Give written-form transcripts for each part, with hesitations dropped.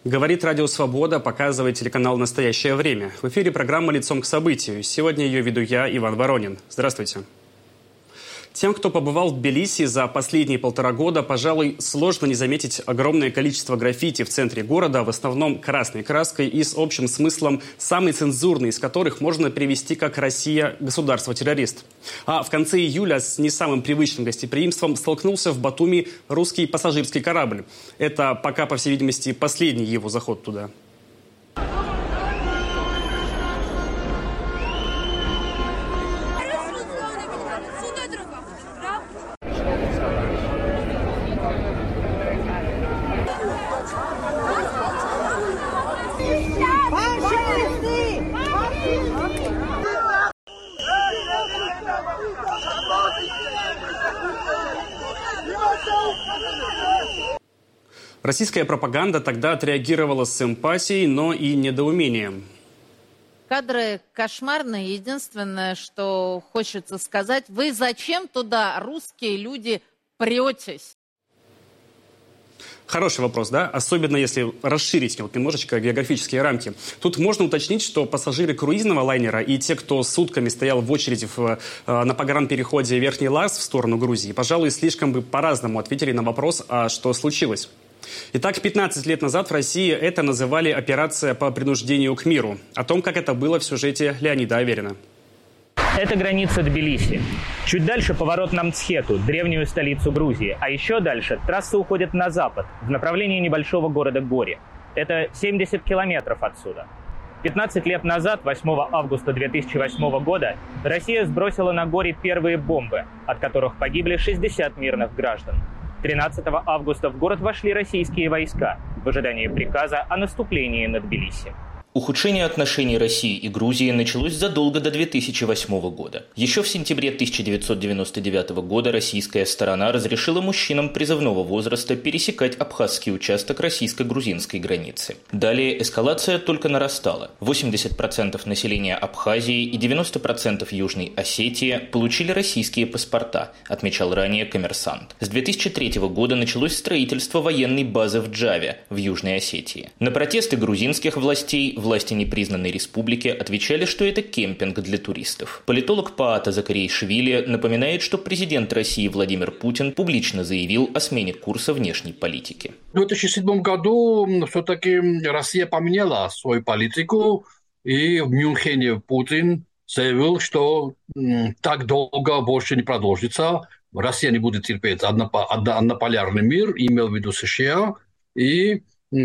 Говорит Радио Свобода, показывает телеканал «Настоящее время». В эфире программа «Лицом к событию». Сегодня ее веду я, Иван Воронин. Здравствуйте. Тем, кто побывал в Тбилиси за последние 1,5 года, пожалуй, сложно не заметить огромное количество граффити в центре города, в основном красной краской и с общим смыслом, самый цензурный из которых можно перевести как «Россия – государство-террорист». А в конце июля с не самым привычным гостеприимством столкнулся в Батуми русский пассажирский корабль. Это пока, по всей видимости, последний его заход туда. Российская пропаганда тогда отреагировала с симпатией, но и недоумением. Кадры кошмарные. Единственное, что хочется сказать, вы зачем туда, русские люди, претесь? Хороший вопрос, да? Особенно если расширить немножечко географические рамки. Тут можно уточнить, что пассажиры круизного лайнера и те, кто сутками стоял в очереди на погранпереходе Верхний Лаз в сторону Грузии, пожалуй, слишком бы по-разному ответили на вопрос, а что случилось. Итак, 15 лет назад в России это называли «Операция по принуждению к миру». О том, как это было, в сюжете Леонида Аверина. Это граница Тбилиси. Чуть дальше поворот на Мцхету, древнюю столицу Грузии. А еще дальше трасса уходит на запад, в направлении небольшого города Гори. Это 70 километров отсюда. 15 лет назад, 8 августа 2008 года, Россия сбросила на Гори первые бомбы, от которых погибли 60 мирных граждан. 13 августа в город вошли российские войска в ожидании приказа о наступлении на Тбилиси. Ухудшение отношений России и Грузии началось задолго до 2008 года. Еще в сентябре 1999 года российская сторона разрешила мужчинам призывного возраста пересекать абхазский участок российско-грузинской границы. Далее эскалация только нарастала. 80% населения Абхазии и 90% Южной Осетии получили российские паспорта, отмечал ранее «Коммерсант». С 2003 года началось строительство военной базы в Джаве, в Южной Осетии. На протесты грузинских властей власти непризнанной республики отвечали, что это кемпинг для туристов. Политолог Паата Закарейшвили напоминает, что президент России Владимир Путин публично заявил о смене курса внешней политики. В 2007 году все-таки Россия поменяла свою политику, и в Мюнхене Путин заявил, что так долго больше не продолжится. Россия не будет терпеть однополярный мир, имел в виду США, и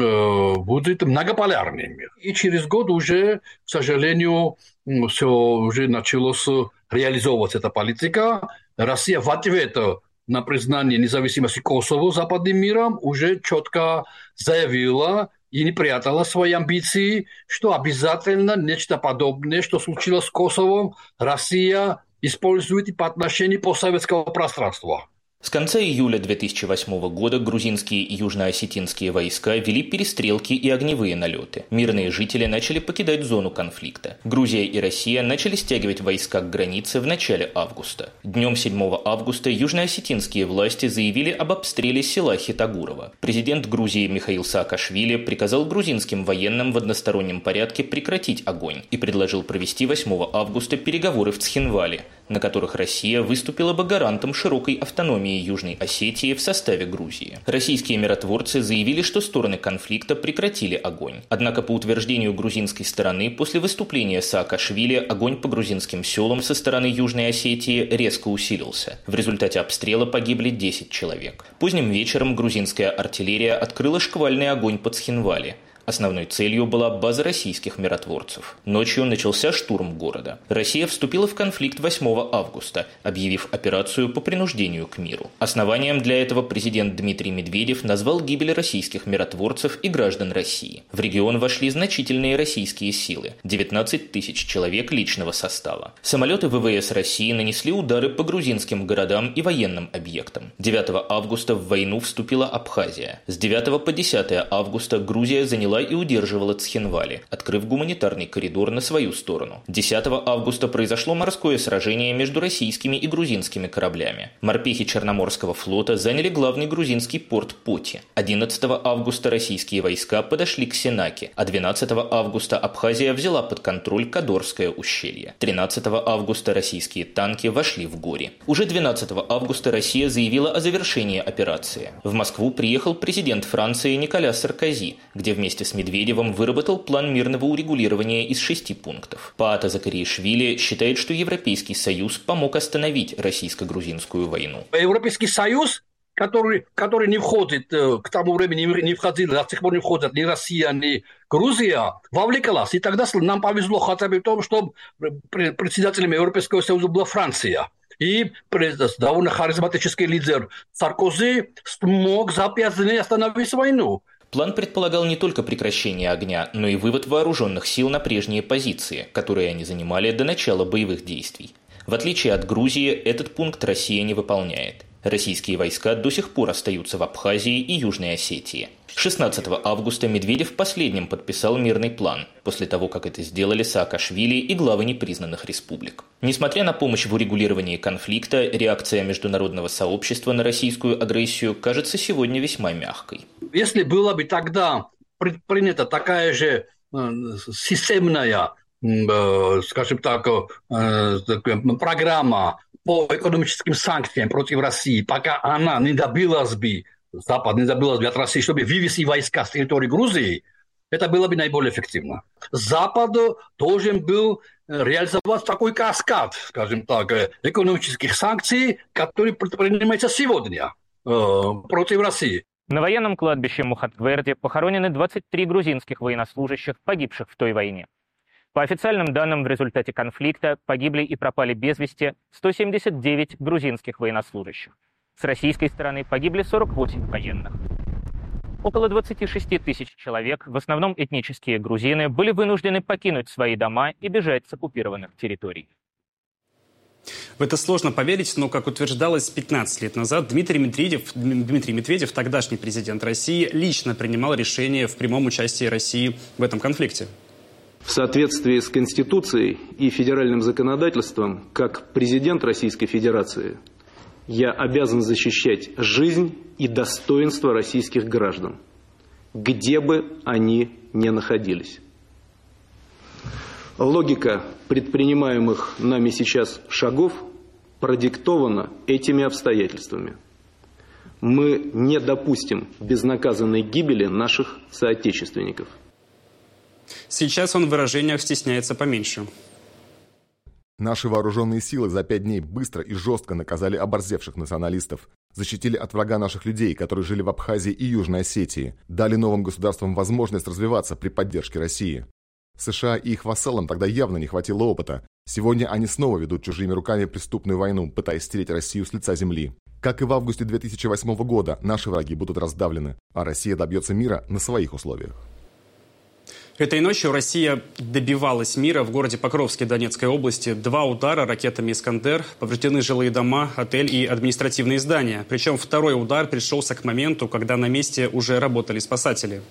будет многополярный мир. И через год уже, к сожалению, все уже началось реализовываться эта политика. Россия в ответ на признание независимости Косово западным миром уже четко заявила и не прятала свои амбиции, что обязательно нечто подобное, что случилось с Косовом, Россия использует и по отношению постсоветского пространства. С конца июля 2008 года грузинские и южноосетинские войска вели перестрелки и огневые налеты. Мирные жители начали покидать зону конфликта. Грузия и Россия начали стягивать войска к границе в начале августа. Днем 7 августа южноосетинские власти заявили об обстреле села Хитагурово. Президент Грузии Михаил Саакашвили приказал грузинским военным в одностороннем порядке прекратить огонь и предложил провести 8 августа переговоры в Цхинвале, на которых Россия выступила бы гарантом широкой автономии Южной Осетии в составе Грузии. Российские миротворцы заявили, что стороны конфликта прекратили огонь. Однако, по утверждению грузинской стороны, после выступления Саакашвили огонь по грузинским селам со стороны Южной Осетии резко усилился. В результате обстрела погибли 10 человек. Поздним вечером грузинская артиллерия открыла шквальный огонь по Цхинвале. Основной целью была база российских миротворцев. Ночью начался штурм города. Россия вступила в конфликт 8 августа, объявив операцию по принуждению к миру. Основанием для этого президент Дмитрий Медведев назвал гибель российских миротворцев и граждан России. В регион вошли значительные российские силы – 19 тысяч человек личного состава. Самолеты ВВС России нанесли удары по грузинским городам и военным объектам. 9 августа в войну вступила Абхазия. С 9 по 10 августа Грузия заняла заняла и удерживала Цхинвали, открыв гуманитарный коридор на свою сторону. 10 августа произошло морское сражение между российскими и грузинскими кораблями. Морпехи Черноморского флота заняли главный грузинский порт Поти. 11 августа российские войска подошли к Сенаке, а 12 августа Абхазия взяла под контроль Кадорское ущелье. 13 августа российские танки вошли в Гори. Уже 12 августа Россия заявила о завершении операции. В Москву приехал президент Франции Николя Саркози, где вместе с Медведевым выработал план мирного урегулирования из 6 пунктов. Паата Закариашвили считает, что Европейский Союз помог остановить российско-грузинскую войну. Европейский Союз, который не входит, к тому времени не входил, до сих пор не входит ни Россия, ни Грузия, вовлекалась. И тогда нам повезло хотя бы в том, что председателем Европейского Союза была Франция. И довольно харизматический лидер Саркози смог за 5 дней остановить войну. План предполагал не только прекращение огня, но и вывод вооруженных сил на прежние позиции, которые они занимали до начала боевых действий. В отличие от Грузии, этот пункт Россия не выполняет. Российские войска до сих пор остаются в Абхазии и Южной Осетии. 16 августа Медведев последним подписал мирный план, после того, как это сделали Саакашвили и главы непризнанных республик. Несмотря на помощь в урегулировании конфликта, реакция международного сообщества на российскую агрессию кажется сегодня весьма мягкой. Если была бы тогда принята такая же системная, скажем так, программа по экономическим санкциям против России, пока она не добилась бы, Запад не добилась бы от России, чтобы вывести войска с территории Грузии, это было бы наиболее эффективно. Запад должен был реализовать такой каскад, скажем так, экономических санкций, которые предпринимаются сегодня против России. На военном кладбище Мухатгверди похоронены 23 грузинских военнослужащих, погибших в той войне. По официальным данным, в результате конфликта погибли и пропали без вести 179 грузинских военнослужащих. С российской стороны погибли 48 военных. Около 26 тысяч человек, в основном этнические грузины, были вынуждены покинуть свои дома и бежать с оккупированных территорий. В это сложно поверить, но, как утверждалось 15 лет назад, Дмитрий Медведев, тогдашний президент России, лично принимал решение в прямом участии России в этом конфликте. В соответствии с Конституцией и федеральным законодательством, как президент Российской Федерации, я обязан защищать жизнь и достоинство российских граждан, где бы они ни находились. Логика предпринимаемых нами сейчас шагов продиктована этими обстоятельствами. Мы не допустим безнаказанной гибели наших соотечественников. Сейчас он в выражениях стесняется поменьше. Наши вооруженные силы за 5 дней быстро и жестко наказали оборзевших националистов, защитили от врага наших людей, которые жили в Абхазии и Южной Осетии, дали новым государствам возможность развиваться при поддержке России. США и их вассалам тогда явно не хватило опыта. Сегодня они снова ведут чужими руками преступную войну, пытаясь стереть Россию с лица земли. Как и в августе 2008 года, наши враги будут раздавлены, а Россия добьется мира на своих условиях. Этой ночью Россия добивалась мира в городе Покровске Донецкой области. 2 удара ракетами «Искандер», повреждены жилые дома, отель и административные здания. Причем второй удар пришелся к моменту, когда на месте уже работали спасатели.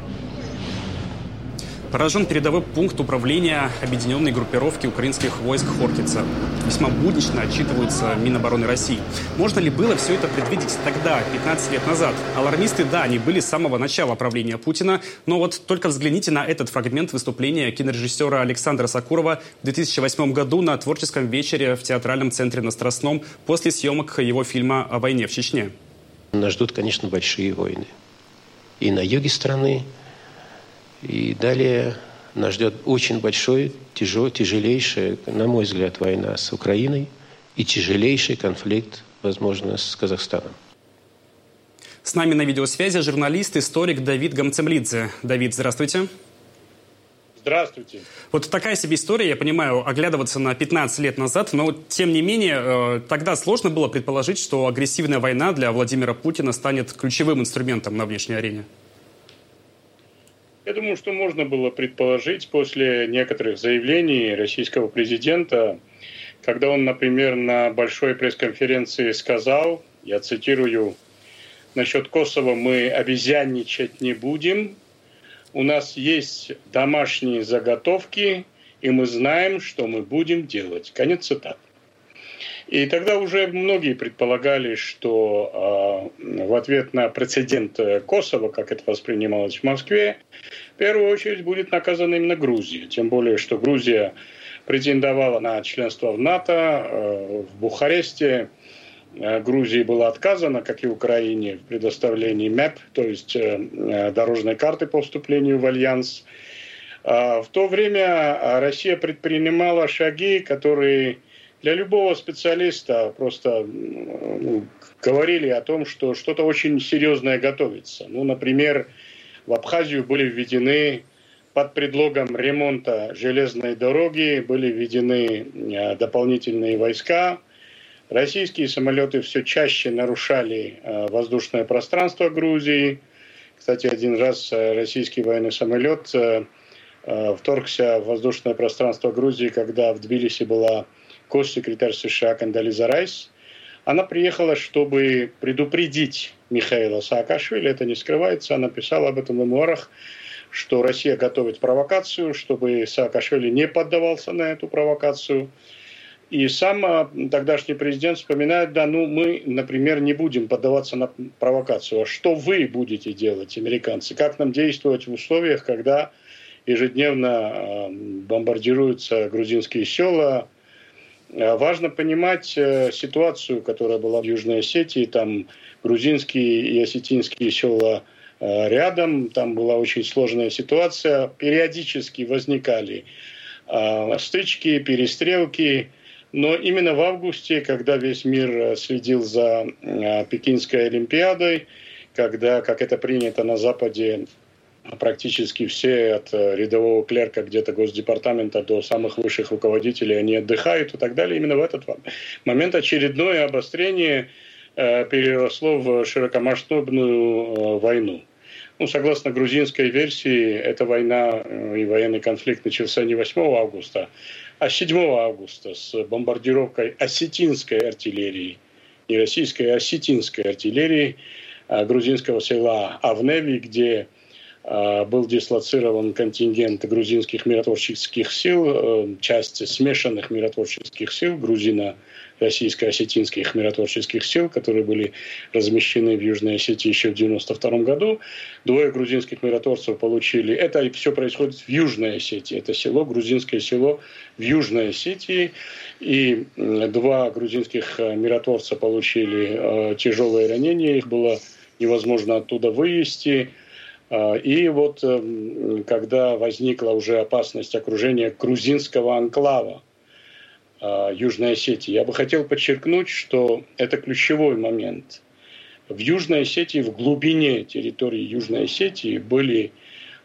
Поражен передовой пункт управления объединенной группировки украинских войск Хортица. Весьма буднично отчитываются Минобороны России. Можно ли было все это предвидеть тогда, 15 лет назад? Алармисты, да, они были с самого начала правления Путина, но вот только взгляните на этот фрагмент выступления кинорежиссера Александра Сакурова в 2008 году на творческом вечере в театральном центре на Страстном после съемок его фильма о войне в Чечне. Нас ждут, конечно, большие войны. И на юге страны, и далее нас ждет очень большой, тяжелейшая, на мой взгляд, война с Украиной и тяжелейший конфликт, возможно, с Казахстаном. С нами на видеосвязи журналист, историк Давид Гамцемлидзе. Давид, здравствуйте. Здравствуйте. Вот такая себе история, я понимаю, оглядываться на 15 лет назад, но тем не менее, тогда сложно было предположить, что агрессивная война для Владимира Путина станет ключевым инструментом на внешней арене. Я думаю, что можно было предположить после некоторых заявлений российского президента, когда он, например, на большой пресс-конференции сказал, я цитирую, насчет Косово мы обезьянничать не будем, у нас есть домашние заготовки, и мы знаем, что мы будем делать. Конец цитаты. И тогда уже многие предполагали, что в ответ на прецедент Косово, как это воспринималось в Москве, в первую очередь будет наказана именно Грузия. Тем более, что Грузия претендовала на членство в НАТО. В Бухаресте Грузии было отказано, как и Украине, в предоставлении МЭП, то есть дорожной карты по вступлению в альянс. В то время Россия предпринимала шаги, которые для любого специалиста просто говорили о том, что что-то очень серьезное готовится. Например, в Абхазию были введены под предлогом ремонта железной дороги, были введены дополнительные войска. Российские самолеты все чаще нарушали воздушное пространство Грузии. Кстати, один раз российский военный самолет вторгся в воздушное пространство Грузии, когда в Тбилиси была госсекретарь США Кондолиза Райс. Она приехала, чтобы предупредить Михаила Саакашвили, это не скрывается, она писала об этом в мемуарах, что Россия готовит провокацию, чтобы Саакашвили не поддавался на эту провокацию. И сам тогдашний президент вспоминает, мы, например, не будем поддаваться на провокацию. А что вы будете делать, американцы? Как нам действовать в условиях, когда ежедневно бомбардируются грузинские села? Важно понимать ситуацию, которая была в Южной Осетии. Там грузинские и осетинские села рядом. Там была очень сложная ситуация. Периодически возникали стычки, перестрелки. Но именно в августе, когда весь мир следил за Пекинской Олимпиадой, когда, как это принято на Западе, практически все, от рядового клерка где-то Госдепартамента до самых высших руководителей, они отдыхают и так далее. Именно в этот момент очередное обострение переросло в широкомасштабную войну. Согласно грузинской версии, эта война и военный конфликт начался не 8 августа, а 7 августа с бомбардировкой осетинской артиллерии, не российской, а осетинской артиллерии грузинского села Авневи, где был дислоцирован контингент грузинских миротворческих сил, часть смешанных миротворческих сил, грузино-российско-осетинских миротворческих сил, которые были размещены в Южной Осетии еще в 1992 году. 2 грузинских миротворцев получили. Это все происходит в Южной Осетии. Это село, грузинское село в Южной Осетии. И 2 грузинских миротворца получили тяжелые ранения. Их было невозможно оттуда вывести. И вот когда возникла уже опасность окружения грузинского анклава Южной Осетии, я бы хотел подчеркнуть, что это ключевой момент. В Южной Осетии, в глубине территории Южной Осетии были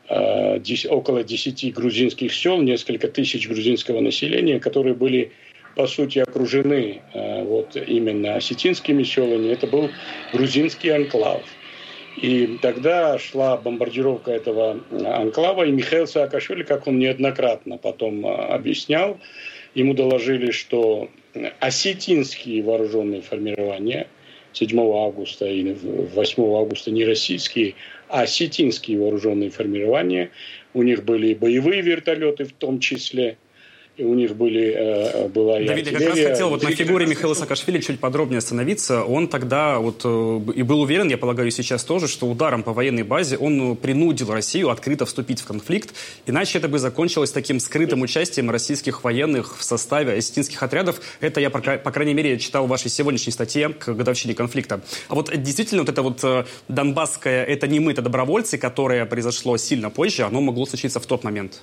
около 10 грузинских сел, несколько тысяч грузинского населения, которые были, по сути, окружены именно осетинскими селами. Это был грузинский анклав. И тогда шла бомбардировка этого анклава, и Михаил Саакашвили, как он неоднократно потом объяснял, ему доложили, что осетинские вооруженные формирования 7 августа и 8 августа не российские, а осетинские вооруженные формирования, у них были боевые вертолеты в том числе, и у них была и артиллерия. Давид, я как раз хотел на фигуре Михаила Саакашвили чуть подробнее остановиться. Он тогда и был уверен, я полагаю, сейчас тоже, что ударом по военной базе он принудил Россию открыто вступить в конфликт, иначе это бы закончилось таким скрытым участием российских военных в составе осетинских отрядов. Это я, по крайней мере, читал в вашей сегодняшней статье к годовщине конфликта. А вот действительно это донбасское «это не мы, это добровольцы», которое произошло сильно позже, оно могло случиться в тот момент?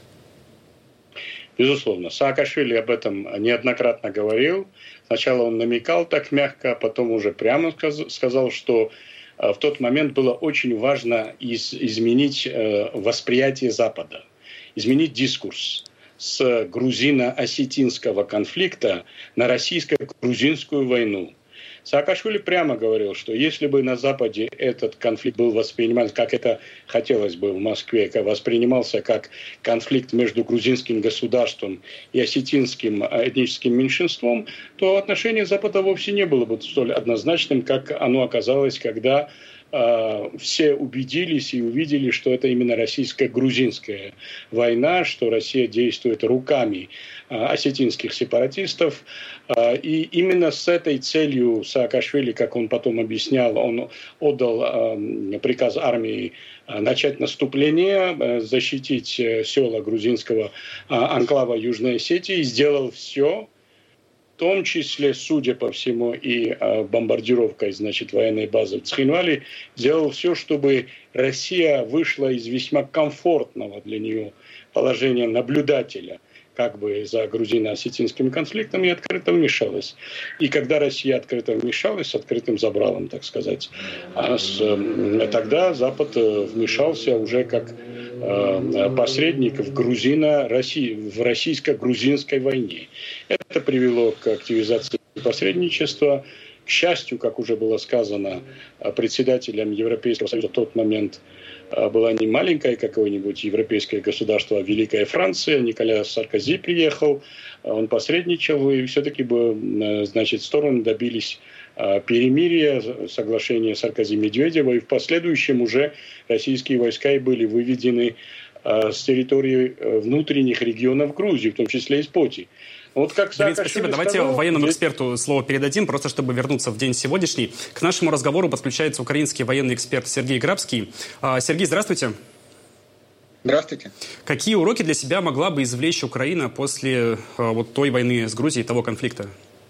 Безусловно. Саакашвили об этом неоднократно говорил. Сначала он намекал так мягко, а потом уже прямо сказал, что в тот момент было очень важно изменить восприятие Запада, изменить дискурс с грузино-осетинского конфликта на российско-грузинскую войну. Саакашвили прямо говорил, что если бы на Западе этот конфликт был восприниман, как это хотелось бы в Москве, воспринимался как конфликт между грузинским государством и осетинским этническим меньшинством, то отношение Запада вовсе не было бы столь однозначным, как оно оказалось, когда все убедились и увидели, что это именно российско-грузинская война, что Россия действует руками осетинских сепаратистов. И именно с этой целью Саакашвили, как он потом объяснял, он отдал приказ армии начать наступление, защитить села грузинского анклава Южной Осетии, сделал все, в том числе, судя по всему, и бомбардировкой, значит, военной базы в Цхинвале, сделал все, чтобы Россия вышла из весьма комфортного для нее положения наблюдателя как бы за грузино-осетинским конфликтом и открыто вмешалась. И когда Россия открыто вмешалась, с открытым забралом, так сказать, тогда Запад вмешался уже как посредник в российско-грузинской войне. Это привело к активизации посредничества. К счастью, как уже было сказано, председателем Европейского Союза в тот момент была не маленькое какое-нибудь европейское государство, а Великая Франция. Николя Саркози приехал, он посредничал, и все-таки значит, стороны добились перемирия, соглашения Саркози-Медведева, и в последующем уже российские войска и были выведены с территории внутренних регионов Грузии, в том числе из Поти. Вот как Давид, спасибо. Давайте военному эксперту слово передадим, просто чтобы вернуться в день сегодняшний. К нашему разговору подключается украинский военный эксперт Сергей Грабский. Сергей, здравствуйте. Здравствуйте. Какие уроки для себя могла бы извлечь Украина после вот той войны с Грузией, того конфликта?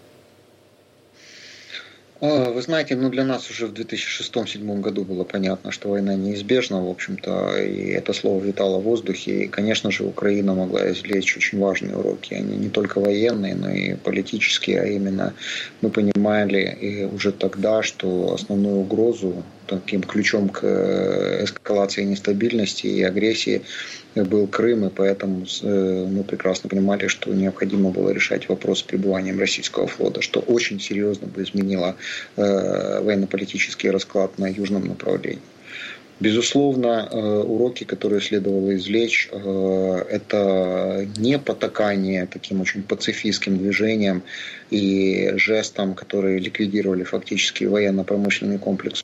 Вы знаете, для нас уже в 2006-2007 году было понятно, что война неизбежна, в общем-то, и это слово витало в воздухе. И, конечно же, Украина могла извлечь очень важные уроки. Они не только военные, но и политические, а именно мы понимали и уже тогда, что основную угрозу, таким ключом к эскалации нестабильности и агрессии был Крым, и поэтому мы прекрасно понимали, что необходимо было решать вопрос с пребыванием российского флота, что очень серьезно бы изменило военно-политический расклад на южном направлении. Безусловно, уроки, которые следовало извлечь, это не потакание таким очень пацифистским движением и жестом, которые ликвидировали фактически военно-промышленный комплекс.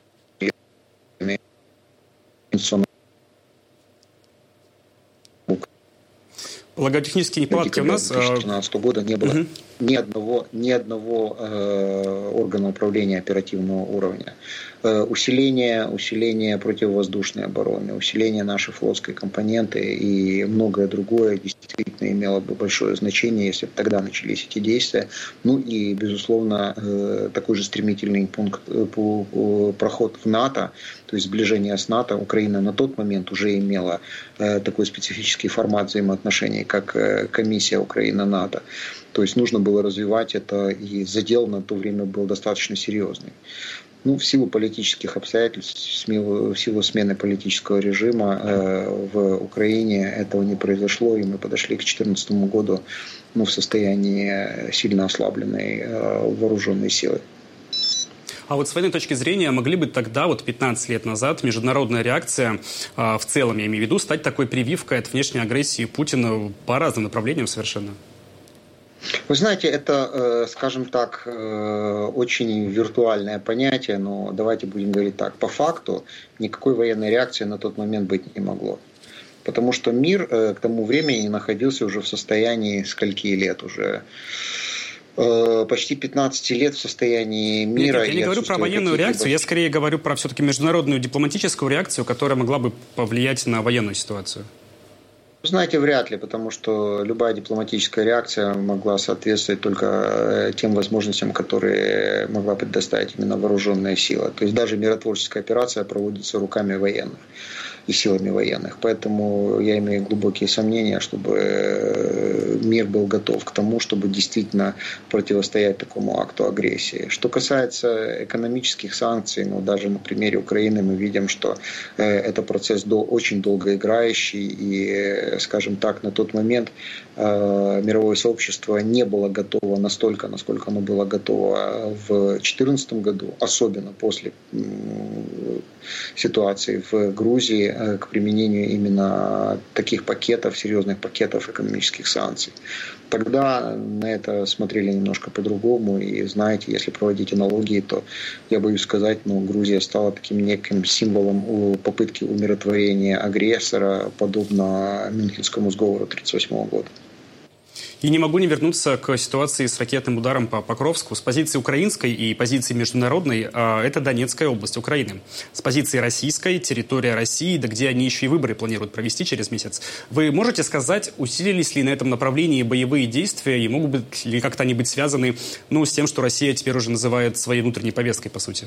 Логотехнические неполадки у нас. 2013 года не было ни одного органа управления оперативного уровня. Усиление противовоздушной обороны, усиление нашей флотской компоненты и многое другое действительно имело бы большое значение, если бы тогда начались эти действия. Ну и, безусловно, такой же стремительный проход в НАТО, то есть сближение с НАТО. Украина на тот момент уже имела такой специфический формат взаимоотношений, как комиссия Украина-НАТО. То есть нужно было развивать это, и задел на то время был достаточно серьезный. В силу политических обстоятельств, в силу смены политического режима в Украине этого не произошло, и мы подошли к 2014 году в состоянии сильно ослабленной вооруженной силы. А вот с военной точки зрения, могли бы тогда, 15 лет назад, международная реакция, в целом, я имею в виду, стать такой прививкой от внешней агрессии Путина по разным направлениям совершенно? Вы знаете, это, скажем так, очень виртуальное понятие, но давайте будем говорить так. По факту никакой военной реакции на тот момент быть не могло. Потому что мир к тому времени находился уже в состоянии скольки лет уже? Почти 15 лет в состоянии мира. Нет, я не говорю про военную реакцию, я скорее говорю про все-таки международную дипломатическую реакцию, которая могла бы повлиять на военную ситуацию. Знаете, вряд ли, потому что любая дипломатическая реакция могла соответствовать только тем возможностям, которые могла предоставить именно вооруженная сила. То есть даже миротворческая операция проводится руками военных и силами военных. Поэтому я имею глубокие сомнения, чтобы мир был готов к тому, чтобы действительно противостоять такому акту агрессии. Что касается экономических санкций, даже на примере Украины мы видим, что это процесс очень долгоиграющий, и, скажем так, на тот момент мировое сообщество не было готово настолько, насколько оно было готово в 2014 году, особенно после ситуации в Грузии к применению именно таких пакетов, серьезных пакетов экономических санкций. Тогда на это смотрели немножко по-другому. И знаете, если проводить аналогии, то я боюсь сказать, Грузия стала таким неким символом попытки умиротворения агрессора, подобно Мюнхенскому сговору 1938 года. И не могу не вернуться к ситуации с ракетным ударом по Покровску. С позиции украинской и позиции международной это Донецкая область Украины. С позиции российской территория России, да где они еще и выборы планируют провести через месяц. Вы можете сказать, усилились ли на этом направлении боевые действия и могут ли как-то они быть связаны с тем, что Россия теперь уже называет своей внутренней повесткой, по сути?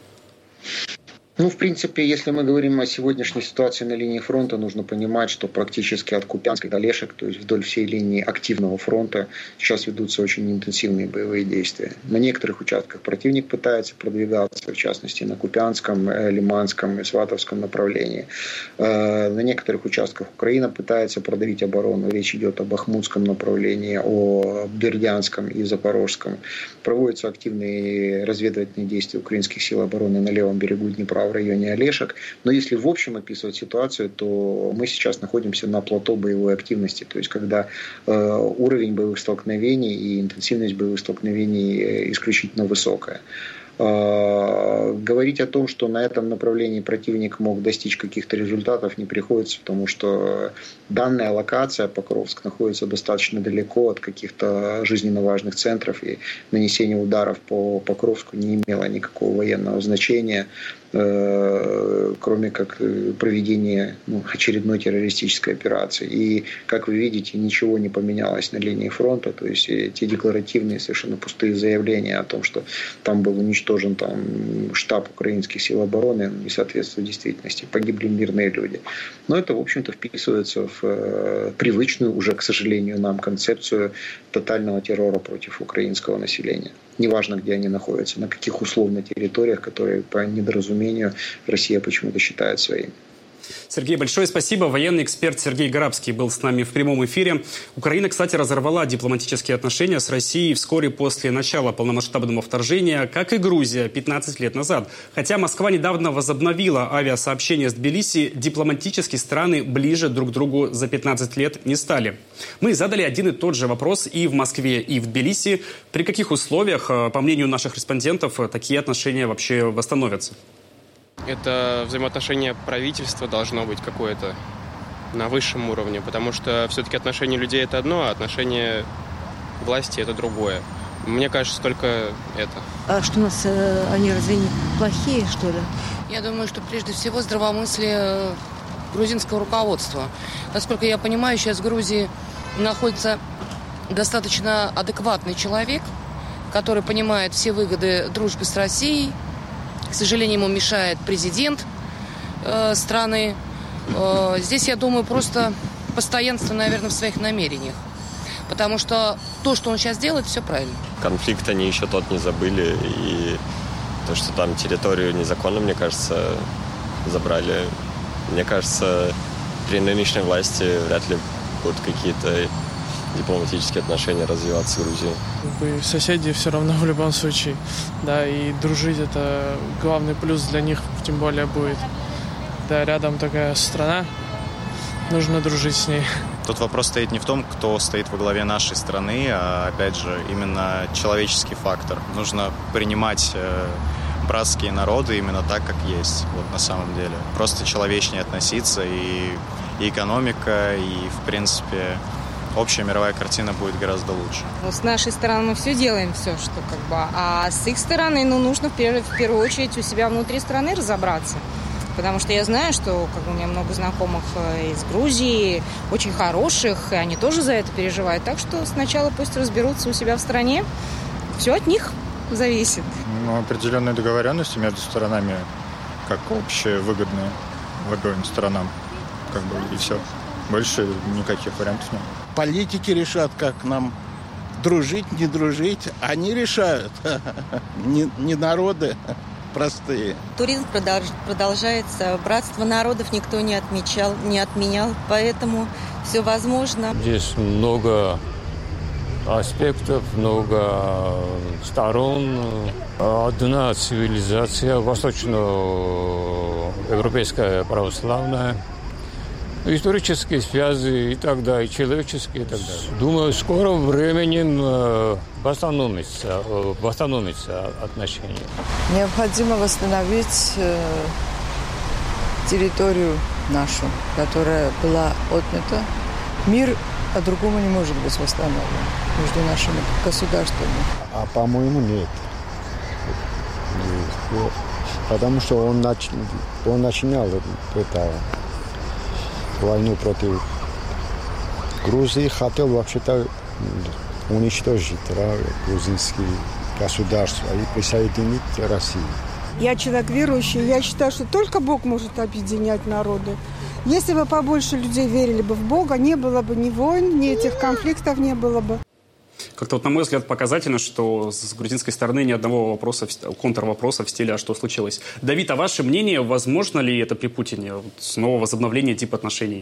В принципе, если мы говорим о сегодняшней ситуации на линии фронта, нужно понимать, что практически от Купянска до Лешек, то есть вдоль всей линии активного фронта, сейчас ведутся очень интенсивные боевые действия. На некоторых участках противник пытается продвигаться, в частности, на Купянском, Лиманском и Сватовском направлении. На некоторых участках Украина пытается продавить оборону. Речь идет о Бахмутском направлении, о Бердянском и Запорожском. Проводятся активные разведывательные действия украинских сил обороны на левом берегу Днепра, в районе Олешек. Но если в общем описывать ситуацию, то мы сейчас находимся на плато боевой активности. То есть, когда уровень боевых столкновений и интенсивность боевых столкновений исключительно высокая. Говорить о том, что на этом направлении противник мог достичь каких-то результатов, не приходится, потому что данная локация, Покровск, находится достаточно далеко от каких-то жизненно важных центров, и нанесение ударов по Покровску не имело никакого военного значения, кроме как проведения очередной террористической операции. И, как вы видите, ничего не поменялось на линии фронта, то есть те декларативные, совершенно пустые заявления о том, что там был уничтожен штаб украинских сил обороны, не соответствует действительности. Погибли мирные люди. Но это, в общем-то, вписывается в привычную уже, к сожалению, нам концепцию тотального террора против украинского населения. Неважно, где они находятся, на каких условно территориях, которые по недоразумению Россия почему-то считает своими. Сергей, большое спасибо. Военный эксперт Сергей Гарабский был с нами в прямом эфире. Украина, кстати, разорвала дипломатические отношения с Россией вскоре после начала полномасштабного вторжения, как и Грузия 15 лет назад. Хотя Москва недавно возобновила авиасообщение с Тбилиси, дипломатические страны ближе друг к другу за 15 лет не стали. Мы задали один и тот же вопрос и в Москве, и в Тбилиси. При каких условиях, по мнению наших респондентов, такие отношения вообще восстановятся? Это взаимоотношение правительства должно быть какое-то на высшем уровне, потому что все-таки отношение людей – это одно, а отношение власти – это другое. Мне кажется, только это. А что у нас, они разве не плохие, что ли? Я думаю, что прежде всего здравомыслие грузинского руководства. Насколько я понимаю, сейчас в Грузии находится достаточно адекватный человек, который понимает все выгоды дружбы с Россией. К сожалению, ему мешает президент страны. Здесь, я думаю, просто постоянство, наверное, в своих намерениях. Потому что то, что он сейчас делает, все правильно. Конфликт они еще тот не забыли. И то, что там территорию незаконно, мне кажется, забрали. Мне кажется, при нынешней власти вряд ли будут какие-то дипломатические отношения развиваться в Грузии. Соседи все равно в любом случае. Да, и дружить — это главный плюс для них, тем более будет. Да, рядом такая страна, нужно дружить с ней. Тут вопрос стоит не в том, кто стоит во главе нашей страны, а, опять же, именно человеческий фактор. Нужно принимать братские народы именно так, как есть, вот на самом деле. Просто человечнее относиться, и экономика, и, в принципе, общая мировая картина будет гораздо лучше. С нашей стороны мы все делаем, все, что а с их стороны, нужно в первую очередь у себя внутри страны разобраться. Потому что я знаю, что у меня много знакомых из Грузии, очень хороших, и они тоже за это переживают. Так что сначала пусть разберутся у себя в стране. Все от них зависит. Определенные договоренности между сторонами, как общие, выгодные обоим сторонам. И все. Больше никаких вариантов нет. Политики решат, как нам дружить, не дружить. Они решают, не народы простые. Туризм продолжается. Братство народов никто не отменял. Поэтому все возможно. Здесь много аспектов, много сторон. Одна цивилизация, восточноевропейская православная, исторические связи и так далее, и человеческие и так далее. Думаю, в скором времени восстановится отношения. Необходимо восстановить территорию нашу, которая была отнята. Мир по-другому не может быть восстановлен между нашими государствами. А по-моему, нет. Потому что он начинал войну против Грузии, хотел вообще-то уничтожить грузинские государства и присоединить Россию. Я человек верующий, я считаю, что только Бог может объединять народы. Если бы побольше людей верили бы в Бога, не было бы ни войн, ни этих конфликтов не было бы. Как-то на мой взгляд, показательно, что с грузинской стороны ни одного вопроса, контрвопроса в стиле «а что случилось?». Давид, а ваше мнение, возможно ли это при Путине? Снова возобновление дипотношений?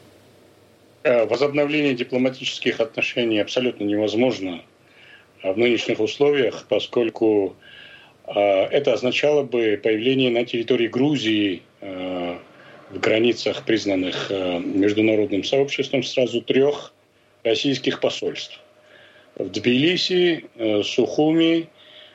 Возобновление дипломатических отношений абсолютно невозможно в нынешних условиях, поскольку это означало бы появление на территории Грузии в границах, признанных международным сообществом, сразу 3 российских посольств. В Тбилиси, Сухуми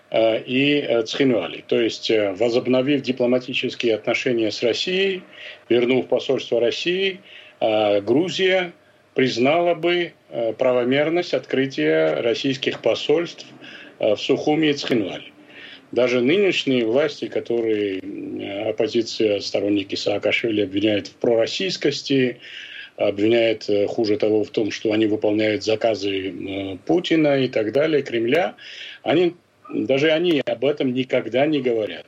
и Цхинвали. То есть, возобновив дипломатические отношения с Россией, вернув посольство России, Грузия признала бы правомерность открытия российских посольств в Сухуми и Цхинвали. Даже нынешние власти, которые оппозиция, сторонники Саакашвили обвиняют в пророссийскости, обвиняет, хуже того, в том, что они выполняют заказы Путина и так далее, Кремля, даже они об этом никогда не говорят.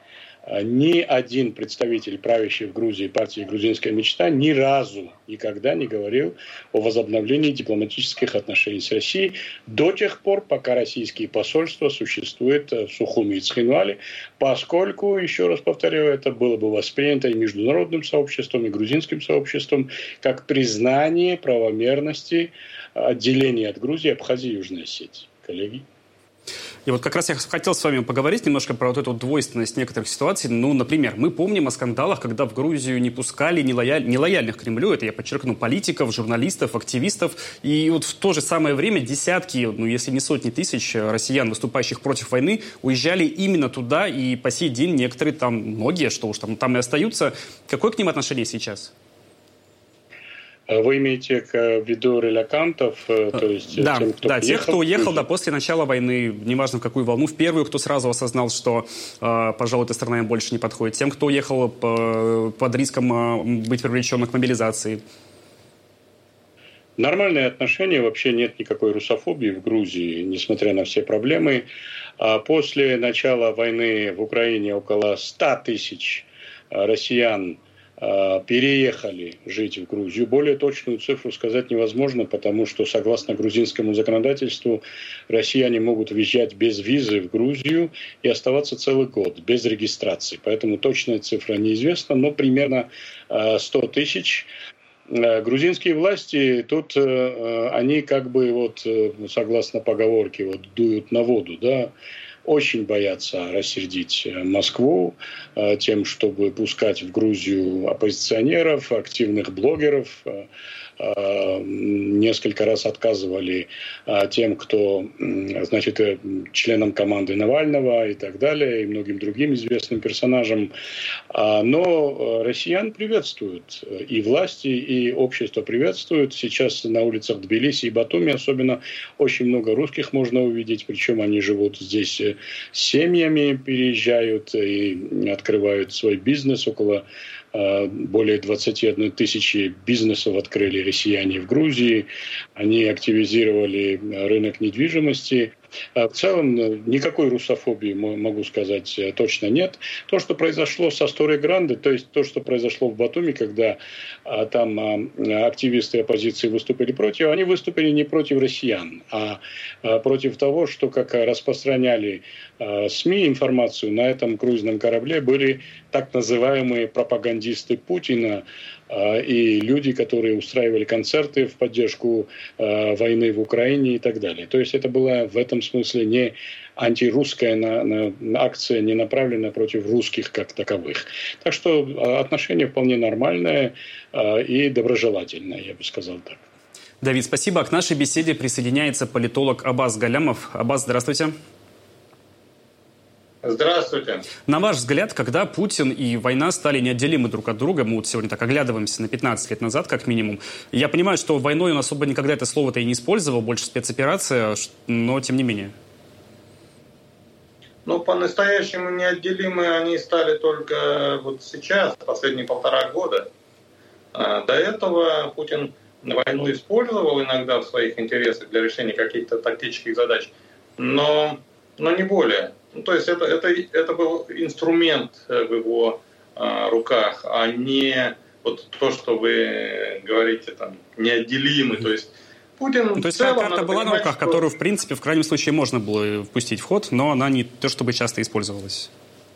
Ни один представитель правящей в Грузии партии «Грузинская мечта» ни разу никогда не говорил о возобновлении дипломатических отношений с Россией до тех пор, пока российские посольства существуют в Сухуми и Цхинвали, поскольку, еще раз повторяю, это было бы воспринято и международным сообществом, и грузинским сообществом как признание правомерности отделения от Грузии, Абхазии и Южной Осетии. Коллеги? И вот как раз я хотел с вами поговорить немножко про вот эту двойственность некоторых ситуаций. Ну, например, мы помним о скандалах, когда в Грузию не пускали нелояльных Кремлю, это я подчеркну, политиков, журналистов, активистов. И вот в то же самое время десятки, ну, если не сотни тысяч россиян, выступающих против войны, уезжали именно туда, и по сей день некоторые там, многие, что уж там и остаются. Какое к ним отношение сейчас? Вы имеете в виду релокантов, то есть да, тем, кто тех, кто уехал после начала войны, неважно в какую волну, в первую, кто сразу осознал, что, пожалуй, эта страна им больше не подходит, тем, кто уехал под риском быть привлеченным к мобилизации. Нормальное отношение, вообще нет никакой русофобии в Грузии, несмотря на все проблемы. После начала войны в Украине около 100 тысяч россиян переехали жить в Грузию. Более точную цифру сказать невозможно, потому что, согласно грузинскому законодательству, россияне могут въезжать без визы в Грузию и оставаться целый год без регистрации. Поэтому точная цифра неизвестна, но примерно 100 тысяч. Грузинские власти тут, они как бы вот, согласно поговорке, вот, дуют на воду, да, очень боятся рассердить Москву тем, чтобы пускать в Грузию оппозиционеров, активных блогеров. Несколько раз отказывали тем, кто, значит, членам команды Навального и так далее, и многим другим известным персонажам. Но россиян приветствуют, и власти, и общество приветствуют. Сейчас на улицах Тбилиси и Батуми особенно очень много русских можно увидеть, причем они живут здесь с семьями, переезжают и открывают свой бизнес. Около более 21 тысячи бизнесов открыли россияне в Грузии. Они активизировали рынок недвижимости. В целом никакой русофобии, могу сказать, точно нет. То, что произошло со Асторой Гранде, то есть то, что произошло в Батуми, когда там активисты оппозиции выступили против, они выступили не против россиян, а против того, что, как распространяли СМИ информацию, на этом круизном корабле были так называемые пропагандисты Путина и люди, которые устраивали концерты в поддержку войны в Украине и так далее. То есть это была в этом смысле не антирусская акция, не направленная против русских как таковых. Так что отношение вполне нормальное и доброжелательное, я бы сказал так. Давид, спасибо. К нашей беседе присоединяется политолог Аббас Галямов. Аббас, здравствуйте. Здравствуйте. На ваш взгляд, когда Путин и война стали неотделимы друг от друга, мы вот сегодня так оглядываемся на 15 лет назад, как минимум. Я понимаю, что войной он особо никогда это слово-то и не использовал, больше спецоперация, но тем не менее. Ну, по-настоящему неотделимы они стали только вот сейчас, последние 1,5 года. До этого Путин войну использовал иногда в своих интересах для решения каких-то тактических задач, но не более. Ну, то есть это был инструмент в его руках, а не вот то, что вы говорите, там, неотделимый. То есть Путин то есть карта была на руках, которую, в принципе, в крайнем случае можно было впустить в ход, но она не то, чтобы часто использовалась.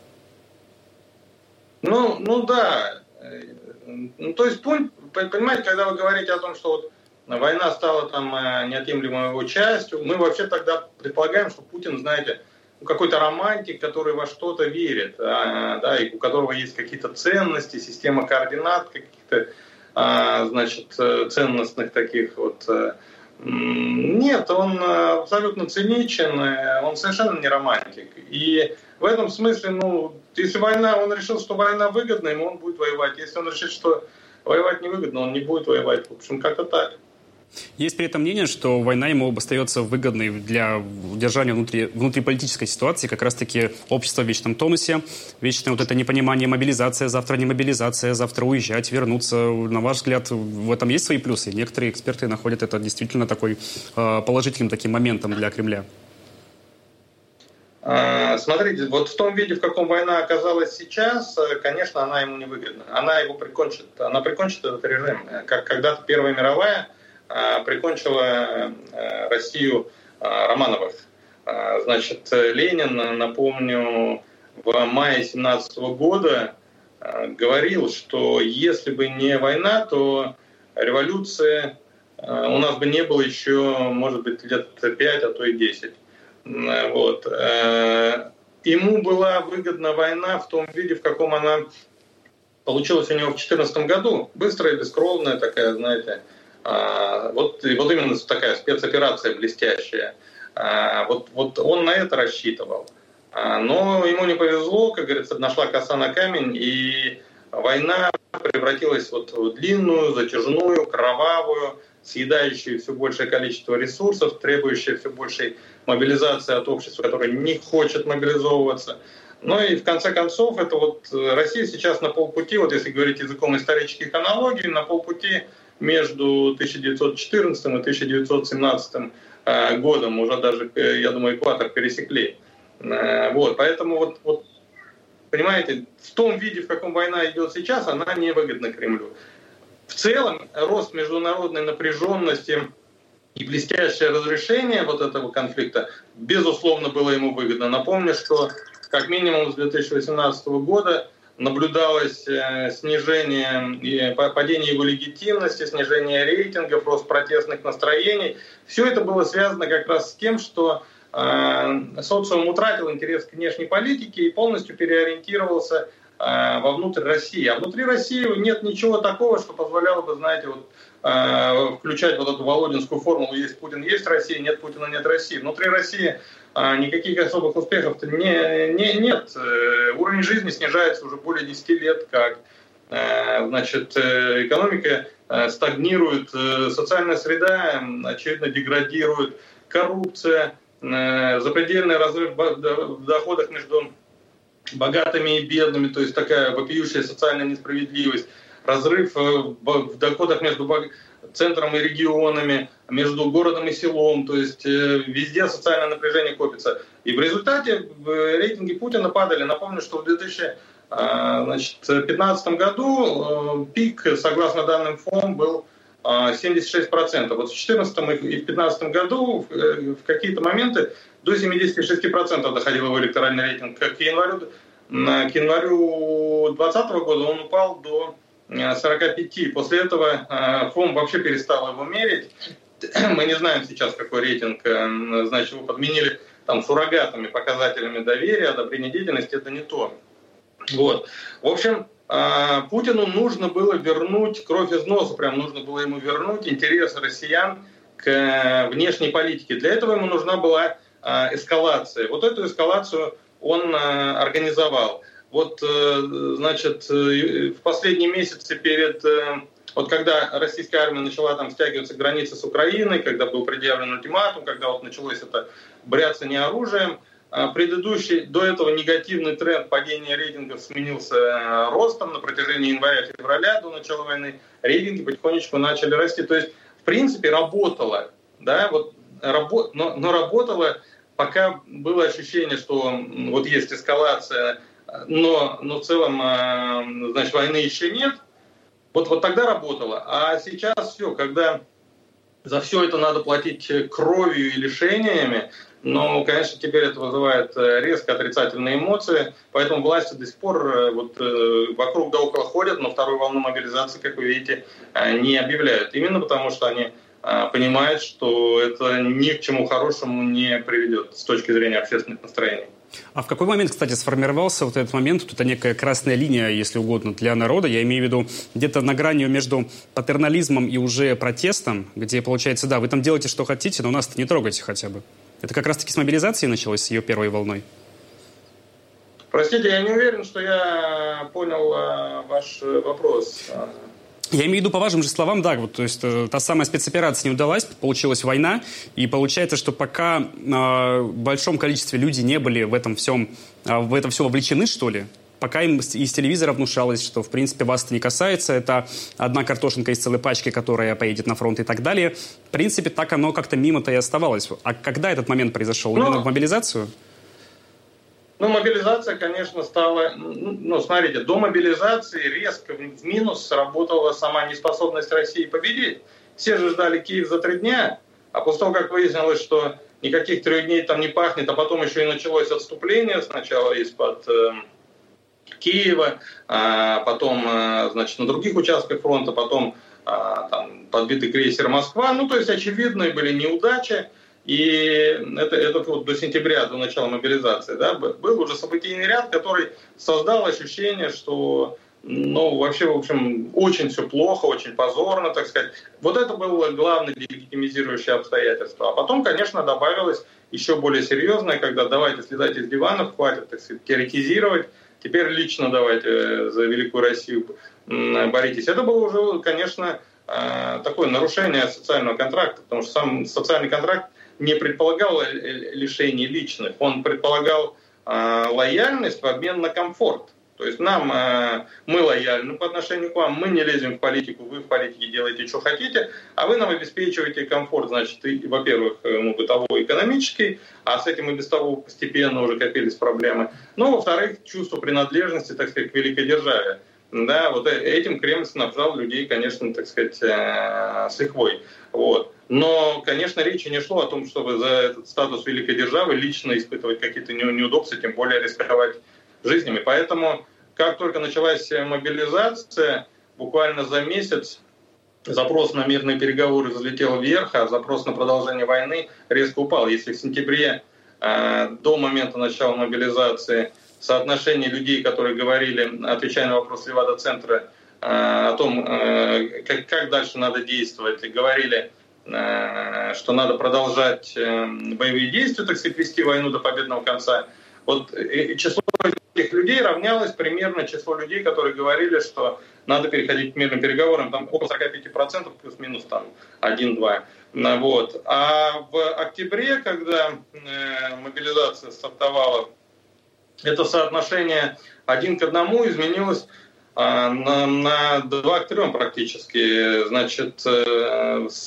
Ну да. То есть, понимаете, когда вы говорите о том, что вот война стала там неотъемлемой его частью, мы вообще тогда предполагаем, что Путин, знаете, какой-то романтик, который во что-то верит, да, и у которого есть какие-то ценности, система координат, каких-то, значит, ценностных таких вот. Нет, он абсолютно циничен, он совершенно не романтик. И в этом смысле, ну, если он решил, что война выгодна, ему он будет воевать. Если он решит, что воевать невыгодно, он не будет воевать. В общем, как-то так. Есть при этом мнение, что война ему остается выгодной для удержания внутриполитической ситуации, как раз-таки общество в вечном тонусе, вечное вот это непонимание, мобилизация, завтра не мобилизация, завтра уезжать, вернуться. На ваш взгляд, в этом есть свои плюсы? Некоторые эксперты находят это действительно такой положительным таким моментом для Кремля. Смотрите, вот в том виде, в каком война оказалась сейчас, конечно, она ему не выгодна. Она его прикончит. Она прикончит этот режим. Как когда-то Первая мировая прикончила Россию Романовых. Значит, Ленин, напомню, в мае 1917 года говорил, что если бы не война, то революция у нас бы не было еще, может быть, лет 5, а то и 10. Вот. Ему была выгодна война в том виде, в каком она получилась у него в 2014 году. Быстрая, бескровная такая, знаете, вот именно такая спецоперация блестящая. Вот он на это рассчитывал. Но ему не повезло, как говорится, нашла коса на камень, и война превратилась вот в длинную, затяжную, кровавую, съедающую все большее количество ресурсов, требующую все большей мобилизации от общества, которое не хочет мобилизовываться. Ну и в конце концов, это вот Россия сейчас на полпути, вот если говорить языком исторических аналогий, на полпути между 1914 и 1917 годом, уже даже, я думаю, экватор пересекли. Вот, поэтому вот, понимаете, в том виде, в каком война идет сейчас, она не выгодна Кремлю. В целом, рост международной напряженности и блестящее разрешение вот этого конфликта, безусловно, было ему выгодно. Напомню, что как минимум с 2018 года наблюдалось снижение, падение его легитимности, снижение рейтингов, рост протестных настроений. Все это было связано как раз с тем, что социум утратил интерес к внешней политике и полностью переориентировался вовнутрь России. А внутри России нет ничего такого, что позволяло бы, знаете, вот, включать вот эту володинскую формулу «есть Путин, есть Россия, нет Путина, нет России». Внутри России никаких особых успехов-то нет. Уровень жизни снижается уже более 10 лет, как значит, экономика стагнирует, социальная среда, очевидно, деградирует, коррупция, запредельный разрыв в доходах между богатыми и бедными, то есть такая вопиющая социальная несправедливость, разрыв в доходах между центром и регионами, между городом и селом, то есть везде социальное напряжение копится. И в результате рейтинги Путина падали. Напомню, что в 2015 году пик, согласно данным ФОМ, был 76%. Вот в 2014 и в 2015 году в какие-то моменты до 76% доходил его электоральный рейтинг. К январю к январю 2020 года он упал до 45. После этого ФОМ вообще перестал его мерить. Мы не знаем сейчас, какой рейтинг, значит, его подменили там суррогатами, показателями доверия, одобрения деятельности, это не то. Вот. В общем, Путину нужно было вернуть кровь из носа, прям нужно было ему вернуть интерес россиян к внешней политике. Для этого ему нужна была эскалация. Вот эту эскалацию он организовал. Вот, значит, в последние месяцы перед... Вот когда российская армия начала там стягиваться к границе с Украиной, когда был предъявлен ультиматум, когда вот началось это бряцание оружием, предыдущий, до этого негативный тренд падения рейтингов сменился ростом на протяжении января-февраля до начала войны. Рейтинги потихонечку начали расти. То есть, в принципе, работало, да, вот, но работало, пока было ощущение, что вот есть эскалация, но в целом, значит, войны еще нет. Вот тогда работало. А сейчас все, когда за все это надо платить кровью и лишениями, но, конечно, теперь это вызывает резко отрицательные эмоции. Поэтому власти до сих пор вот, вокруг да около ходят, но вторую волну мобилизации, как вы видите, не объявляют. Именно потому, что они понимают, что это ни к чему хорошему не приведет с точки зрения общественных настроений. А в какой момент, кстати, сформировался вот этот момент, вот это некая красная линия, если угодно, для народа? Я имею в виду где-то на грани между патернализмом и уже протестом, где, получается, да, вы там делаете, что хотите, но нас-то не трогайте хотя бы. Это как раз-таки с мобилизацией началось, с ее первой волной? Простите, я не уверен, что я понял ваш вопрос. Я имею в виду, по вашим же словам, да, вот, то есть та самая спецоперация не удалась, получилась война, и получается, что пока в большом количестве людей не были в это все вовлечены, что ли, пока им из телевизора внушалось, что, в принципе, вас это не касается, это одна картошинка из целой пачки, которая поедет на фронт и так далее, в принципе, так оно как-то мимо-то и оставалось. А когда этот момент произошел? Именно в мобилизацию? Ну, мобилизация, конечно, стала... Ну, смотрите, до мобилизации резко в минус сработала сама неспособность России победить. Все же ждали Киев за 3 дня, а после того, как выяснилось, что никаких 3 дней там не пахнет, а потом еще и началось отступление сначала из-под Киева, потом, значит, на других участках фронта, потом там, подбитый крейсер «Москва». Ну, то есть очевидные были неудачи. И это вот до сентября, до начала мобилизации, да, был уже событийный ряд, который создал ощущение, что, ну, вообще, в общем, очень все плохо, очень позорно, так сказать. Вот это было главное легитимизирующее обстоятельство. А потом, конечно, добавилось еще более серьезное, когда давайте слезайте с диванов, хватит, так сказать, теоретизировать, теперь лично давайте за великую Россию боритесь. Это было уже, конечно, такое нарушение социального контракта, потому что сам социальный контракт не предполагал лишений личных, он предполагал лояльность в обмен на комфорт. То есть мы лояльны по отношению к вам, мы не лезем в политику, вы в политике делаете, что хотите, а вы нам обеспечиваете комфорт, значит, и, во-первых, бытовой, экономический, а с этим и без того постепенно уже копились проблемы. Ну, во-вторых, чувство принадлежности, так сказать, к великой державе. Да, вот этим Кремль снабжал людей, конечно, так сказать, с лихвой. Вот. Но, конечно, речи не шло о том, чтобы за этот статус великой державы лично испытывать какие-то неудобства, тем более рисковать жизнями. Поэтому, как только началась мобилизация, буквально за месяц запрос на мирные переговоры взлетел вверх, а запрос на продолжение войны резко упал. Если в сентябре, до момента начала мобилизации, соотношение людей, которые говорили, отвечая на вопрос Левада-центра о том, как дальше надо действовать, говорили, что надо продолжать боевые действия, так сказать, вести войну до победного конца. Вот число этих людей равнялось примерно числу людей, которые говорили, что надо переходить к мирным переговорам, там около 45%, плюс-минус там 1-2. Вот. А в октябре, когда мобилизация стартовала, это соотношение 1 к 1 изменилось на 2 к 3 практически. Значит, с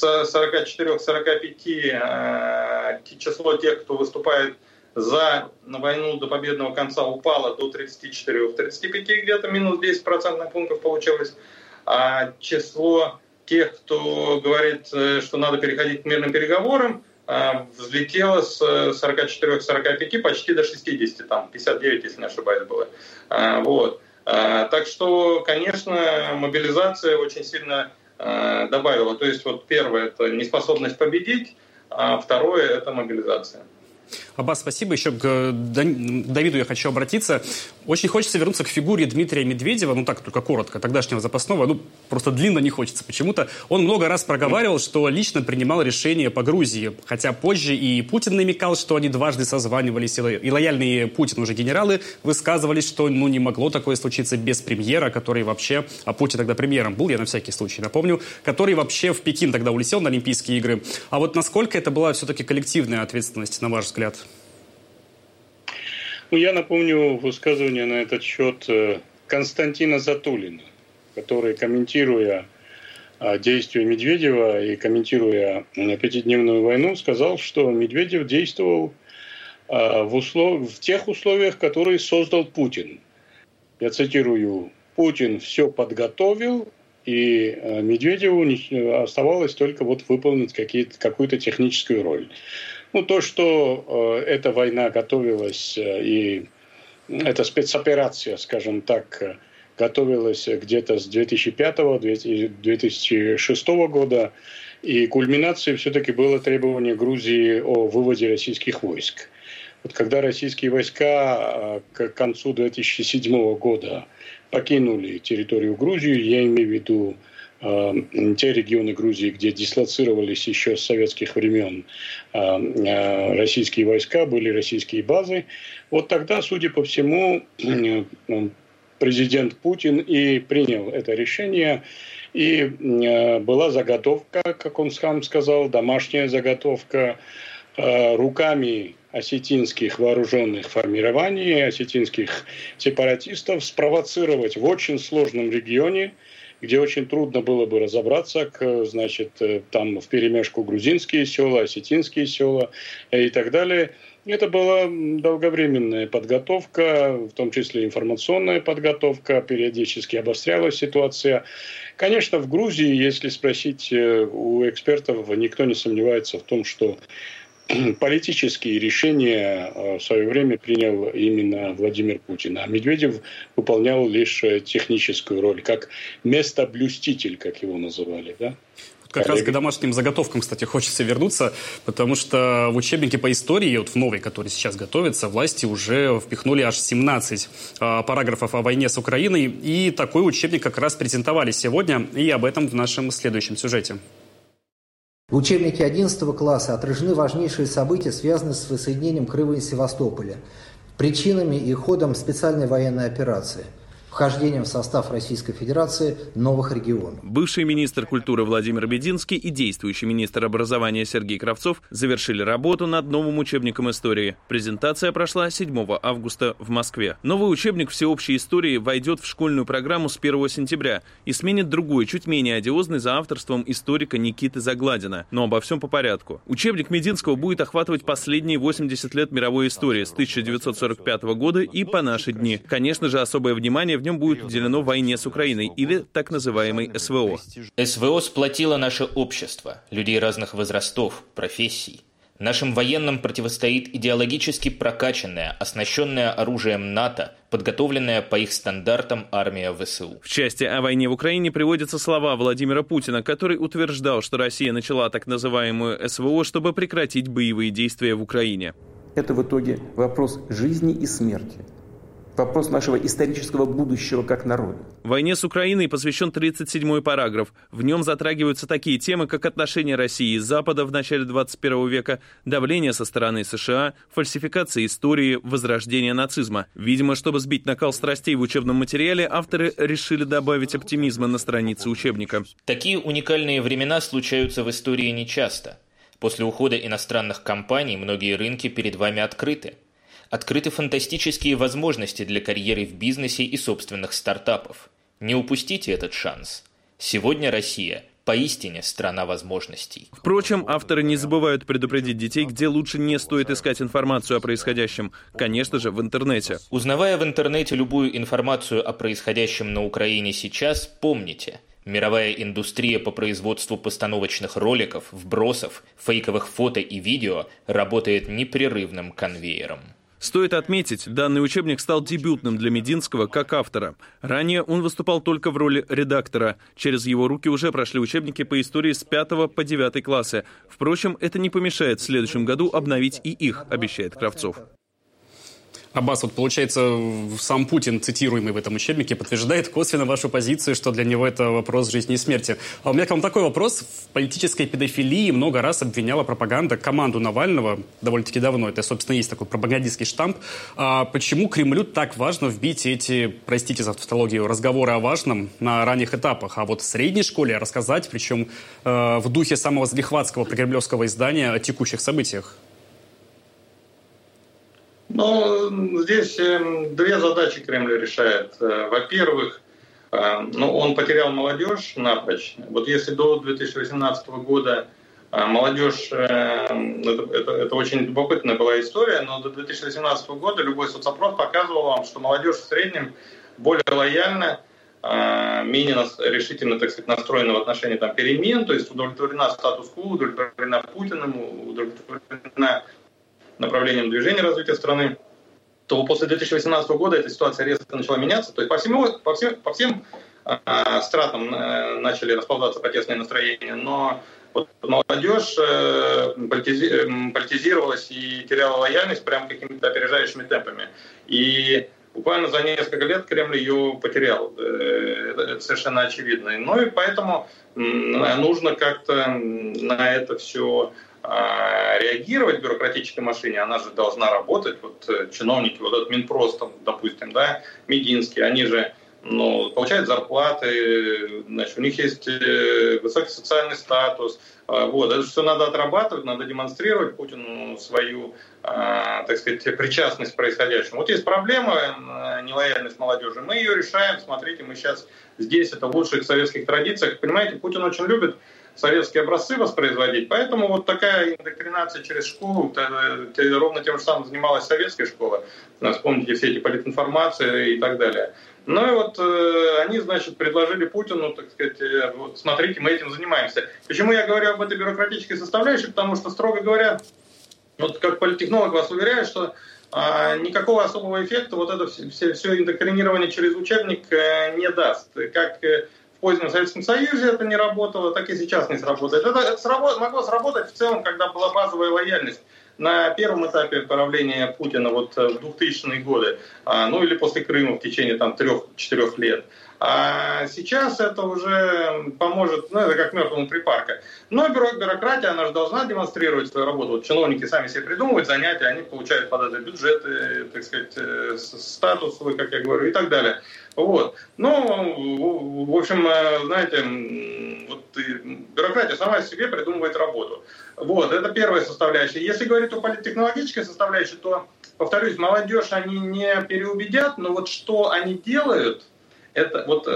44-45 число тех, кто выступает за войну до победного конца, упало до 34-35, где-то минус 10% пунктов получилось. А число тех, кто говорит, что надо переходить к мирным переговорам, взлетела с 44-45 почти до 60, там 59, если не ошибаюсь, было. Вот. Так что, конечно, мобилизация очень сильно добавила. То есть вот первое – это неспособность победить, а второе – это мобилизация. Аббас, спасибо. Еще к Давиду я хочу обратиться. Очень хочется вернуться к фигуре Дмитрия Медведева, так только коротко, тогдашнего запасного, просто длинно не хочется почему-то. Он много раз проговаривал, что лично принимал решения по Грузии, хотя позже и Путин намекал, что они дважды созванивались, и лояльные Путину уже генералы высказывались, что не могло такое случиться без премьера, который вообще, а Путин тогда премьером был, я на всякий случай напомню, который вообще в Пекин тогда улетел на Олимпийские игры. А вот насколько это была все-таки коллективная ответственность, на ваш взгляд? Я напомню высказывание на этот счет Константина Затулина, который, комментируя действия Медведева и комментируя пятидневную войну, сказал, что Медведев действовал в тех условиях, которые создал Путин. Я цитирую: «Путин все подготовил, и Медведеву оставалось только выполнить какую-то техническую роль». То, что эта война готовилась, и эта спецоперация, скажем так, готовилась где-то с 2005-2006 года, и кульминацией все-таки было требование Грузии о выводе российских войск. Когда российские войска к концу 2007 года покинули территорию Грузии, я имею в виду те регионы Грузии, где дислоцировались еще с советских времен российские войска, были российские базы. Тогда, судя по всему, президент Путин и принял это решение. И была заготовка, как он сам сказал, домашняя заготовка руками осетинских вооруженных формирований, осетинских сепаратистов спровоцировать в очень сложном регионе, где очень трудно было бы разобраться, там вперемешку грузинские села, осетинские села и так далее. Это была долговременная подготовка, в том числе информационная подготовка, периодически обострялась ситуация. Конечно, в Грузии, если спросить у экспертов, никто не сомневается в том, что политические решения в свое время принял именно Владимир Путин, а Медведев выполнял лишь техническую роль, как местоблюститель, как его называли, да? Как раз к домашним заготовкам, кстати, хочется вернуться, потому что в учебнике по истории, в новой, который сейчас готовится, власти уже впихнули аж 17 параграфов о войне с Украиной, и такой учебник как раз презентовали сегодня, и об этом в нашем следующем сюжете. В учебнике 11 класса отражены важнейшие события, связанные с воссоединением Крыма и Севастополя, причинами и ходом специальной военной операции, вхождением в состав Российской Федерации новых регионов. Бывший министр культуры Владимир Мединский и действующий министр образования Сергей Кравцов завершили работу над новым учебником истории. Презентация прошла 7 августа в Москве. Новый учебник всеобщей истории войдет в школьную программу с 1 сентября и сменит другой, чуть менее одиозный, за авторством историка Никиты Загладина. Но обо всем по порядку. Учебник Мединского будет охватывать последние 80 лет мировой истории с 1945 года и по наши дни. Конечно же, особое внимание в нем будет уделено войне с Украиной, или так называемой СВО. СВО сплотило наше общество, людей разных возрастов, профессий. Нашим военным противостоит идеологически прокачанная, оснащенная оружием НАТО, подготовленная по их стандартам армия ВСУ. В части о войне в Украине приводятся слова Владимира Путина, который утверждал, что Россия начала так называемую СВО, чтобы прекратить боевые действия в Украине. Это в итоге вопрос жизни и смерти. Вопрос нашего исторического будущего как народа. Войне с Украиной посвящен 37-й параграф. В нем затрагиваются такие темы, как отношения России и Запада в начале 21 века, давление со стороны США, фальсификация истории, возрождение нацизма. Видимо, чтобы сбить накал страстей в учебном материале, авторы решили добавить оптимизма на страницы учебника. Такие уникальные времена случаются в истории нечасто. После ухода иностранных компаний многие рынки перед вами открыты. Открыты фантастические возможности для карьеры в бизнесе и собственных стартапов. Не упустите этот шанс. Сегодня Россия поистине страна возможностей. Впрочем, авторы не забывают предупредить детей, где лучше не стоит искать информацию о происходящем. Конечно же, в интернете. Узнавая в интернете любую информацию о происходящем на Украине сейчас, помните, Мировая индустрия по производству постановочных роликов, вбросов, фейковых фото и видео работает непрерывным конвейером. Стоит отметить, данный учебник стал дебютным для Мединского как автора. Ранее он выступал только в роли редактора. Через его руки уже прошли учебники по истории с 5 по 9 классы. Впрочем, это не помешает в следующем году обновить и их, обещает Кравцов. Аббас, вот получается, сам Путин, цитируемый в этом учебнике, подтверждает косвенно вашу позицию, что для него это вопрос жизни и смерти. А у меня к вам такой вопрос. В политической педофилии много раз обвиняла пропаганда команду Навального довольно-таки давно. Это, собственно, есть такой пропагандистский штамп. А почему Кремлю так важно вбить эти, простите за тавтологию, разговоры о важном на ранних этапах? А вот в средней школе рассказать, причем в духе самого залихватского прокремлевского издания, о текущих событиях? Ну, здесь две задачи Кремль решает. Во-первых, он потерял молодежь напрочь. Вот если до 2018 года молодежь, это очень любопытная была история, но до 2018 года любой соцопрос показывал вам, что молодежь в среднем более лояльна, менее решительно, так сказать, настроена в отношении перемен, то есть удовлетворена статус-кво, удовлетворена Путиным, удовлетворена направлением движения развития страны, то после 2018 года эта ситуация резко начала меняться. То есть по всем стратам начали расползаться протестные настроения, но вот молодежь политизировалась и теряла лояльность прям какими-то опережающими темпами. И буквально за несколько лет Кремль ее потерял. Это совершенно очевидно. Ну и поэтому нужно как-то на это все реагировать в бюрократической машине, она же должна работать. Вот чиновники, вот этот Минпрос, допустим, да, Мединский, они же получают зарплаты, значит, у них есть высокий социальный статус. Вот, это все надо отрабатывать, надо демонстрировать Путину свою, так сказать, причастность к происходящему. Вот есть проблема, нелояльность молодежи, мы ее решаем, смотрите, мы сейчас здесь, это в лучших советских традициях. Понимаете, Путин очень любит советские образцы воспроизводить, поэтому вот такая индоктринация через школу, ровно тем же самым занималась советская школа. Вспомните все эти политинформации и так далее. Ну и вот они, значит, предложили Путину, так сказать, вот смотрите, мы этим занимаемся. Почему я говорю об этой бюрократической составляющей? Потому что, строго говоря, вот как политтехнолог вас уверяю, что никакого особого эффекта вот это все индоктринирование через учебник не даст. Как в позднем Советском Союзе это не работало, так и сейчас не сработает. Это могло сработать в целом, когда была базовая лояльность на первом этапе правления Путина вот в 2000-е годы, ну или после Крыма в течение 3-4 лет. А сейчас это уже поможет, это как мертвому припарка. Но бюрократия, она же должна демонстрировать свою работу. Вот чиновники сами себе придумывают занятия, они получают под это бюджеты, так сказать, статус свой, как я говорю, и так далее. Вот. Ну, в общем, знаете, вот бюрократия сама себе придумывает работу. Вот, это первая составляющая. Если говорить о политтехнологической составляющей, то, повторюсь, молодежь они не переубедят, но вот что они делают, это вот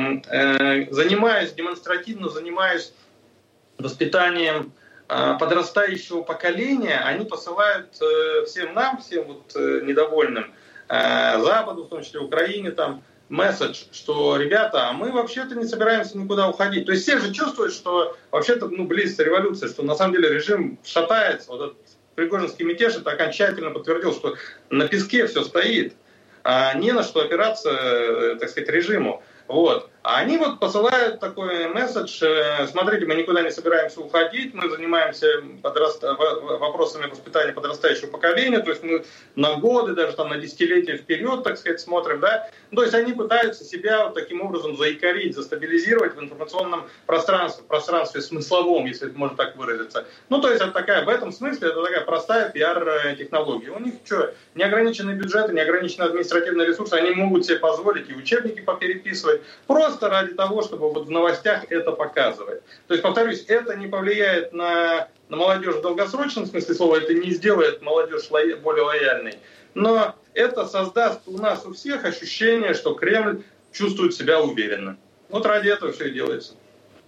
демонстративно занимаясь воспитанием подрастающего поколения, они посылают всем нам, всем вот недовольным Западу, в том числе Украине, месседж, что, ребята, а мы вообще-то не собираемся никуда уходить. То есть все же чувствуют, что вообще-то близится революция, что на самом деле режим шатается. Вот этот пригожинский мятеж это окончательно подтвердил, что на песке все стоит, а не на что опираться, так сказать, режиму. Вот. А они вот посылают такой месседж: смотрите, мы никуда не собираемся уходить, мы занимаемся вопросами воспитания подрастающего поколения, то есть мы на годы, даже на десятилетия вперед, так сказать, смотрим, да. То есть они пытаются себя вот таким образом заикарить, застабилизировать в информационном пространстве смысловом, если это можно так выразиться. Ну, то есть это в этом смысле это такая простая пиар-технология. У них неограниченные бюджеты, неограниченные административные ресурсы, они могут себе позволить и учебники попереписывать, просто ради того, чтобы вот в новостях это показывать. То есть, повторюсь, это не повлияет на молодежь в долгосрочном смысле слова, это не сделает молодежь более лояльной, но это создаст у нас у всех ощущение, что Кремль чувствует себя уверенно. Вот ради этого все и делается.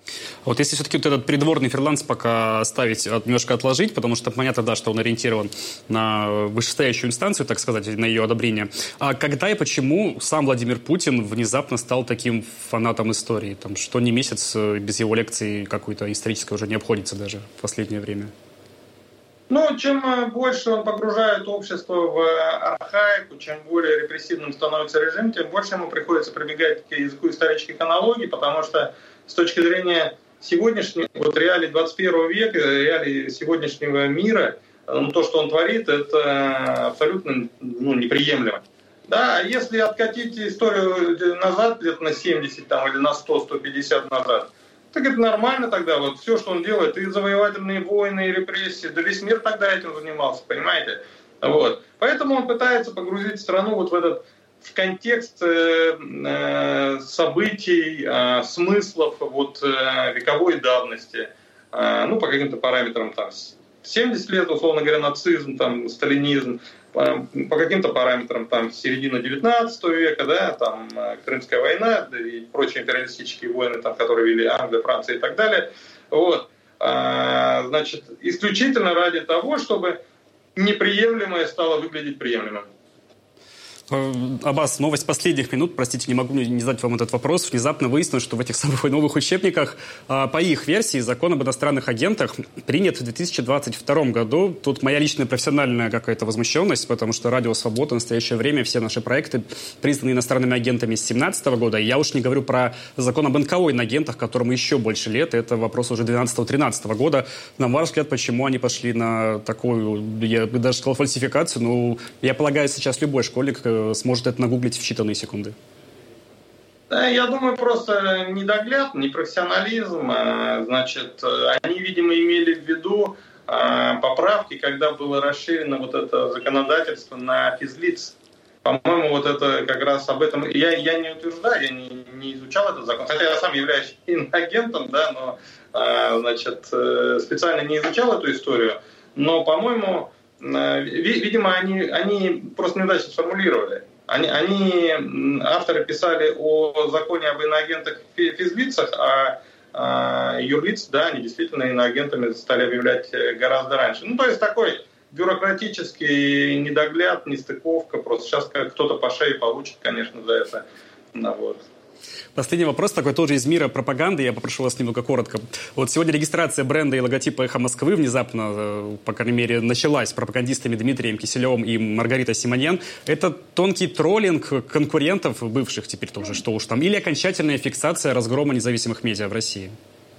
Вот если все-таки вот этот придворный фриланс пока оставить, немножко отложить, потому что понятно, да, что он ориентирован на вышестоящую инстанцию, так сказать, на ее одобрение. А когда и почему сам Владимир Путин внезапно стал таким фанатом истории? Там, что не месяц без его лекции какой-то исторической уже не обходится даже в последнее время. Ну, чем больше он погружает общество в архаику, чем более репрессивным становится режим, тем больше ему приходится прибегать к языку исторических аналогий, потому что с точки зрения сегодняшнего, вот реалий 21 века, реалий сегодняшнего мира, то, что он творит, это абсолютно неприемлемо. Да, если откатить историю назад, лет на 70 там, или на 100-150 назад, так это нормально тогда. Вот все, что он делает, и завоевательные войны, и репрессии, да весь мир тогда этим занимался, понимаете? Вот. Поэтому он пытается погрузить страну вот в контекст событий, смыслов вековой давности. По каким-то параметрам там 70 лет, условно говоря, нацизм, там, сталинизм, по каким-то параметрам там середина 19 века, да, там Крымская война и прочие империалистические войны, там, которые вели Англия, Франция и так далее. Вот. Значит, исключительно ради того, чтобы неприемлемое стало выглядеть приемлемым. Аббас, новость последних минут, простите, не могу не задать вам этот вопрос. Внезапно выяснилось, что в этих самых новых учебниках, по их версии, закон об иностранных агентах принят в 2022 году. Тут моя личная профессиональная какая-то возмущенность, потому что Радио Свобода в настоящее время, все наши проекты признаны иностранными агентами с 2017 года. И я уж не говорю про закон об НКО агентах, которому еще больше лет. Это вопрос уже 2012-2013 года. На ваш взгляд, почему они пошли на такую, я бы даже сказал, фальсификацию? Ну, я полагаю, сейчас любой школьник сможет это нагуглить в считанные секунды. Да, я думаю, просто недогляд, непрофессионализм. Значит, они, видимо, имели в виду поправки, когда было расширено вот это законодательство на физлиц. По-моему, вот это как раз об этом... Я не утверждаю, я не изучал этот закон. Хотя я сам являюсь иноагентом, да, но значит, специально не изучал эту историю. Но, по-моему, видимо, они просто неудачно сформулировали. Авторы писали о законе об иноагентах физлицах, а юрлиц, да, они действительно иноагентами стали объявлять гораздо раньше. Ну, то есть такой бюрократический недогляд, нестыковка. Просто сейчас кто-то по шее получит, конечно, за это. Вот. Последний вопрос, такой тоже из мира пропаганды, я попрошу вас немного коротко. Вот сегодня регистрация бренда и логотипа «Эхо Москвы» внезапно, по крайней мере, началась пропагандистами Дмитрием Киселевым и Маргаритой Симоньян. Это тонкий троллинг конкурентов, бывших теперь тоже, что уж там, или окончательная фиксация разгрома независимых медиа в России?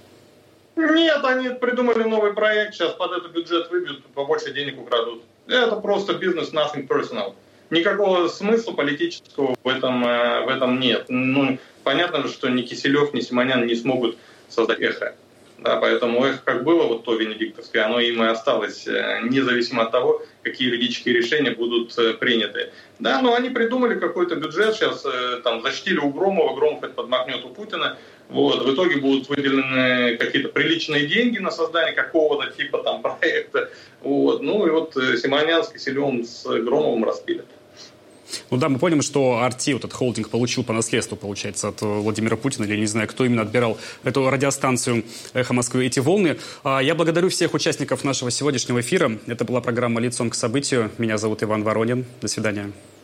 Нет, они придумали новый проект, сейчас под этот бюджет выбьют, побольше денег украдут. Это просто бизнес, nothing personal. Никакого смысла политического в этом нет. Ну, понятно же, что ни Киселев, ни Симоньян не смогут создать эхо. Да, поэтому эхо как было, вот то венедиктовское, оно им и осталось, независимо от того, какие юридические решения будут приняты. Да, но они придумали какой-то бюджет, сейчас там защитили у Громова, Громов это подмахнет у Путина. Вот, в итоге будут выделены какие-то приличные деньги на создание какого-то типа там проекта. Вот, ну и вот Симоньян с Киселевым, с Громовым распилят. Ну да, мы поняли, что RT, вот этот холдинг, получил по наследству, получается, от Владимира Путина, или не знаю, кто именно отбирал эту радиостанцию «Эхо Москвы», эти волны. Я благодарю всех участников нашего сегодняшнего эфира. Это была программа «Лицом к событию». Меня зовут Иван Воронин. До свидания.